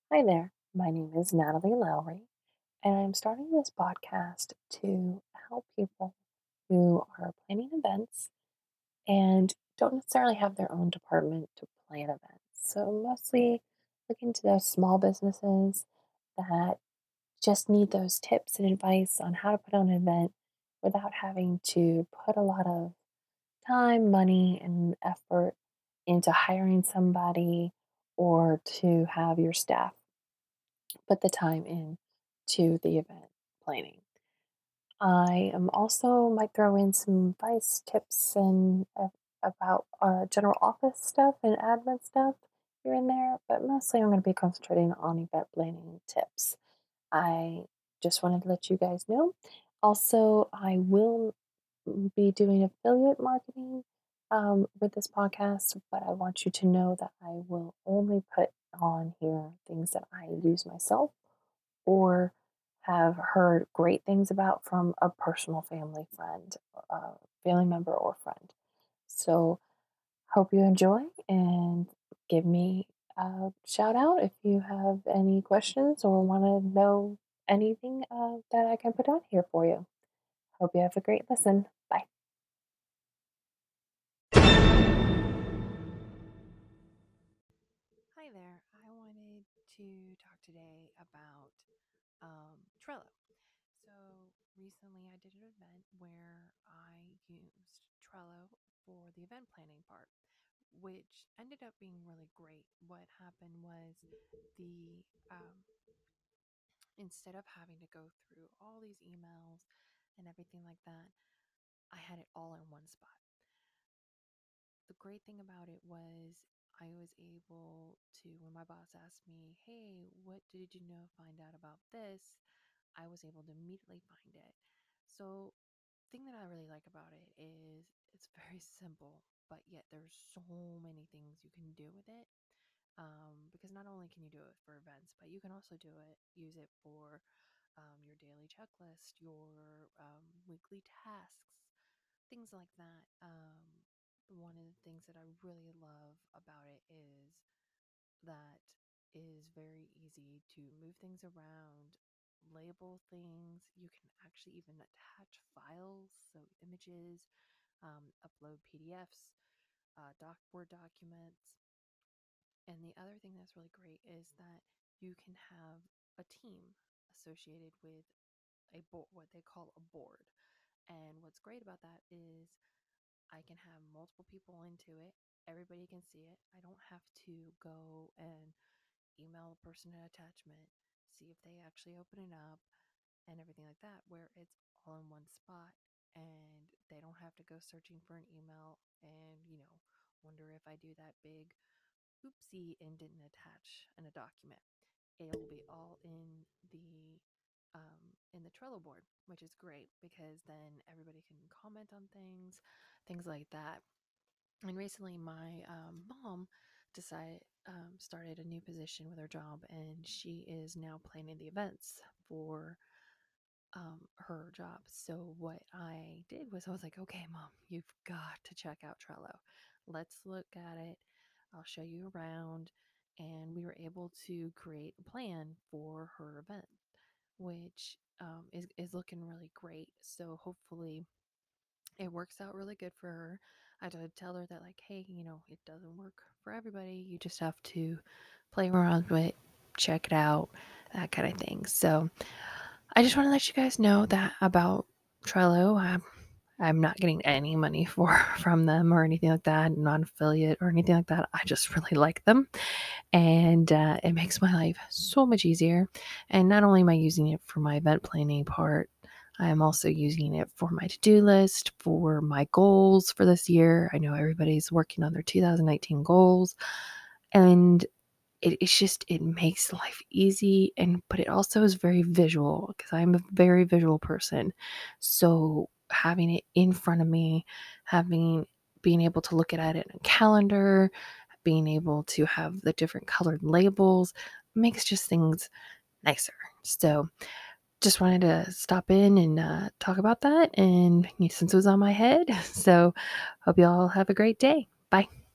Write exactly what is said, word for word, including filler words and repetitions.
Hi there, my name is Natalie Lowry, and I'm starting this podcast to help people who are planning events and don't necessarily have their own department to plan events. So, mostly looking to those small businesses that just need those tips and advice on how to put on an event without having to put a lot of time, money, and effort into hiring somebody or to have your staff put the time in to the event planning. I am also might throw in some advice, tips, and uh, about uh, general office stuff and admin stuff here and there, but mostly I'm going to be concentrating on event planning tips. I just wanted to let you guys know. Also, I will be doing affiliate marketing um, with this podcast, but I want you to know that I will only put on here things that I use myself or have heard great things about from a personal family friend, uh, family member, or friend. So, hope you enjoy and give me a shout out if you have any questions or want to know anything uh, that I can put on here for you. Hope you have a great listen. Bye. Hi there. I wanted to talk today about um, Trello. So recently I did an event where I used Trello for the event planning part, which ended up being really great. What happened was the um, instead of having to go through all these emails and everything like that, I had it all in one spot. The great thing about it was I was able to, when my boss asked me, hey, what did you know, find out about this? I was able to immediately find it. So, the thing that I really like about it is it's very simple, but yet there's so many things you can do with it. Um, because not only can you do it for events, but you can also do it, use it for um, your daily checklist, your um, weekly tasks, things like that. Um, one of the things that I really love about it is that is very easy to move things around, label things. You can actually even attach files, so images, um, upload P D Fs, uh, doc Word documents. And the other thing that's really great is that you can have a team associated with a board, what they call a board. And what's great about that is I can have multiple people into it. Everybody can see it. I don't have to go and email a person an attachment, see if they actually open it up, and everything like that, where it's all in one spot and they don't have to go searching for an email and, you know, wonder if I do that big oopsie and didn't attach in a document. It'll be all in the um, in the Trello board, which is great because then everybody can comment on things, things like that. And recently, my um, mom decided um, started a new position with her job, and she is now planning the events for um, her job. So what I did was I was like, okay, mom, you've got to check out Trello. Let's look at it. I'll show you around. And we were able to create a plan for her event, which um, is, is looking really great. So hopefully it works out really good for her. I did tell her that, like, hey, you know, it doesn't work for everybody. You just have to play around with it, check it out, that kind of thing. So I just want to let you guys know that about Trello. I'm, I'm not getting any money for from them or anything like that, non affiliate or anything like that. I just really like them, and uh, it makes my life so much easier. And not only am I using it for my event planning part, I am also using it for my to do list, for my goals for this year. I know everybody's working on their two thousand nineteen goals, and it, it's just it makes life easy, and but it also is very visual because I'm a very visual person. So having it in front of me, having being able to look at it in a calendar, being able to have the different colored labels makes just things nicer. So just wanted to stop in and uh, talk about that, and since it was on my head, so hope you all have a great day. Bye.